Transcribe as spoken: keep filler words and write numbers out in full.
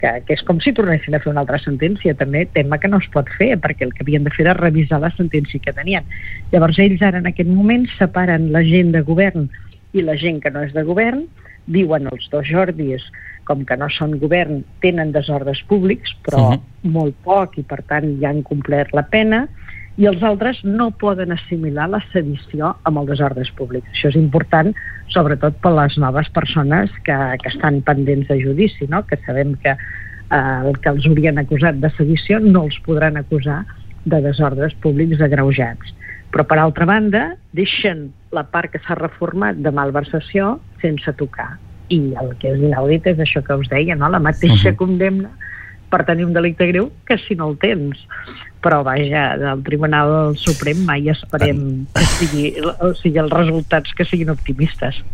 que, que és com si tornessin a fer una altra sentència, també tema que no es pot fer, perquè el que havien de fer era revisar la sentència que tenien. Llavors ells ara en aquest moment separen la gent de govern i la gent que no és de govern, diuen els dos Jordis, com que no són govern, tenen desordres públics, però uh-huh. molt poc, i per tant ja han complert la pena, i els altres no poden assimilar la sedició amb els desordres públics. Això és important, sobretot per les noves persones que, que estan pendents de judici, no? Que sabem que eh, el que els haurien acusat de sedició no els podran acusar de desordres públics agreujats. Però, per altra banda, deixen la part que s'ha reformat de malversació sense tocar. I el que és inaudit és això que us deia, no? La mateixa uh-huh. condemna per tenir un delicte greu que si no el tens. Però, vaja, del Tribunal Suprem mai esperem que sigui, o sigui, els resultats que siguin optimistes.